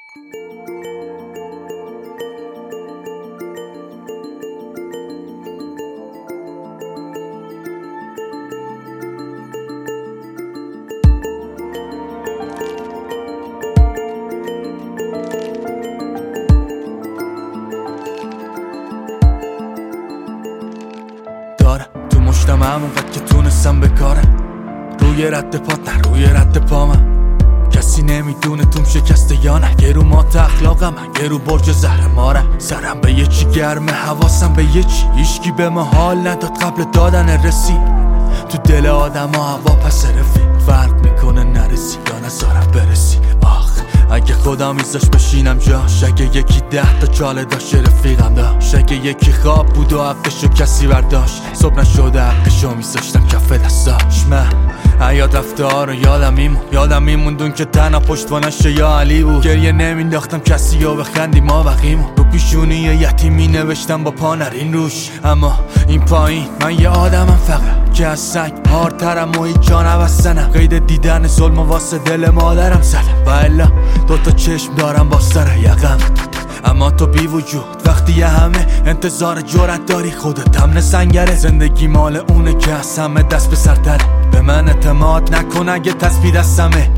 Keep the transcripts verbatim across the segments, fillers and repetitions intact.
دارم تو مشتم همونقدر که تونستم بکارم، روی رد پات نه روی رد پا من. کسی نمیدونه توم شکسته یا نه، یه رو مات اخلاقم من، یه رو برج زهر مارم. سرم به یه چی گرمه، حواسم به یه چی، هیچکی به ما حال نداد قبل دادن رسید. تو دل آدم ها هوا پس رفیق، فرق میکنه نرسی یا نذارم برسی. آخ اگه خدا میذاش بشینم جاش، اگه یکی ده تا چاله داشت رفیقم داشت، اگه یکی خواب بود و حقشو کسی برداشت، صبح نشده حقشو میذاشتم کف دستاش. من حیات رفته ها رو یادم میمون، یادم میموندون که تنها پشتوانش یا علی بود. گریه نمینداختم کسی و بخندی ما بقیمون، رو پیشونی یتیمی نوشتم با پا نرین روش. اما این پایین من یه آدمم فقط که از سنگ هارترم و هیچ جا نبستنم. قید دیدن ظلم واسه دل مادرم زدم و الا دوتا چشم دارم با سر یقم. اما تو بی وجود وقتی یه همه انتظار جرأت داری، خودت هم سنگره. زندگی مال اونه که از همه دست به سرتره، به من اعتماد نکن اگه تسبیح دستمه.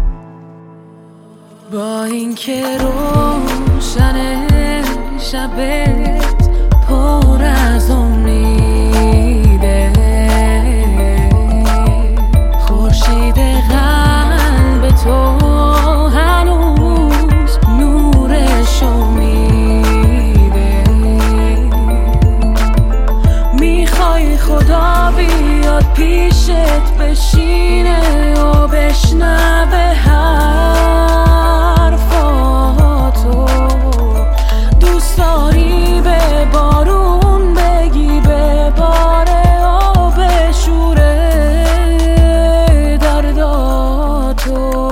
با اینکه روشن شبت پر از امیده، خورشید قلب تو هنوز نورشو میده. میخوای خدا بیاد پیشت بشینه و بشنوه حرفاتو، دوست داری به بارون بگی بباره و بشوره درداتو.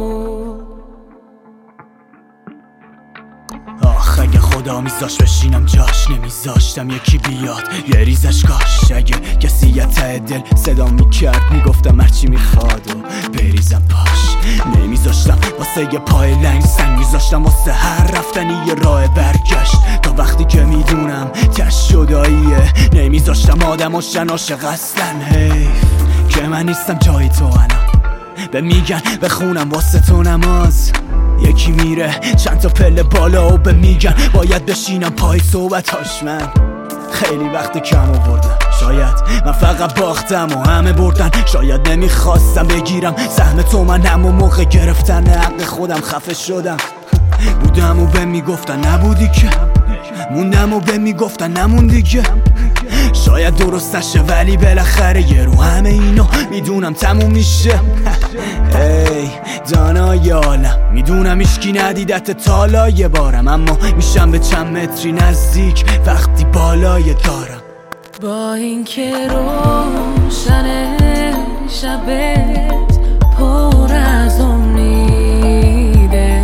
آخ اگه خدا میذاش بشینم جاش، نمیذاشتم یکی بیاد یه ریزش کاش. اگه کسی یه ته دل صدا میکرد میگفتم هرچی میخواد و بریزم پاش. نمیذاشتم واسه یه پای لنگ سنگ، میذاشتم واسه هر رفتنی یه راه برگشت. تا وقتی که میدونم تش شداییه، نمیذاشتم آدم و شن عاشق اصلن. حیف که من نیستم جای تو انا، به میگن بخونم واسه تو نماز. یکی میره چند تا پله بالا و به میگن باید بشینم پای صحبتاش. من خیلی وقت کم آوردم، شاید من فقط باختم و همه بردن. شاید نمیخواستم بگیرم سهم تو، من همون موقع گرفتن حق خودم خفه شدم. بودم و به میگفتن نبودی که، موندم و به میگفتن نموندی که. شاید درست نشه ولی بالاخره یه رو همه اینا میدونم تموم میشه. ای دانای عالم میدونم ایشکی ندیدت تالا یه بارم، اما میشم به چند متری نزدیک وقتی بالای دارم. با اینکه روشن شبت پر از امیده،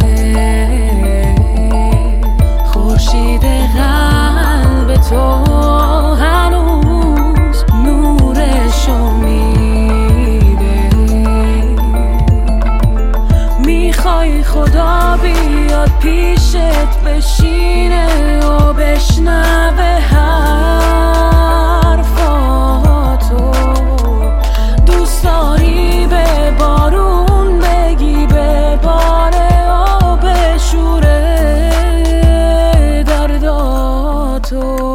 خورشید قلب تو هنوز نورشو میده. میخوای خدا بیاد پیشت بشینه و بشنوه حرفاتو، دوست داری به بارون بگی بباره و بشوره درداتو.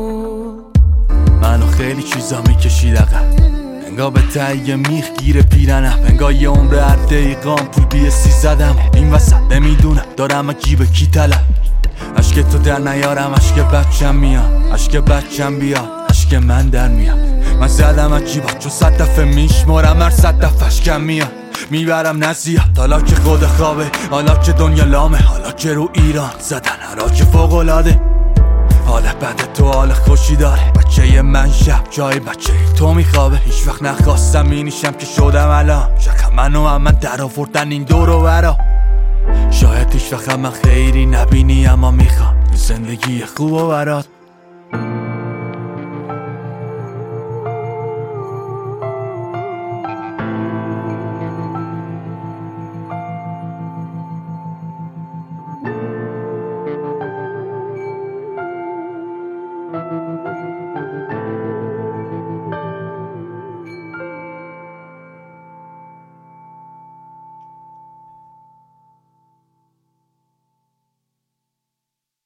منو خیلی چیزا میکشید عقب، انگار به تایی میخ گیر پیرنم، انگار یه عمر هر دقیقام پول بی سی زدم. این وسط نمیدونم دارم جیب کی طلب، عشق تو در نیارم عشق بچم میاد، عشق بچم بیاد عشق من در میاد. من زدم از جیبا چون صد دفعه میشمارم، هر صد دفعش کم میاد میبرم نزیاد. حالا که خود خوابه، حالا که دنیا لامه، حالا که رو ایران زدن حالا که فوق‌العاده. حال بد تو حال خوشی داره، بچه من شب جای بچه تو میخوابه. هیچ وقت نخواستم اینیشم که شدم الان، شکم منو هم من در آوردن این دور و برا. شاید هیچ وقت من خیری نبینی اما میخوام زندگی خوب و برات.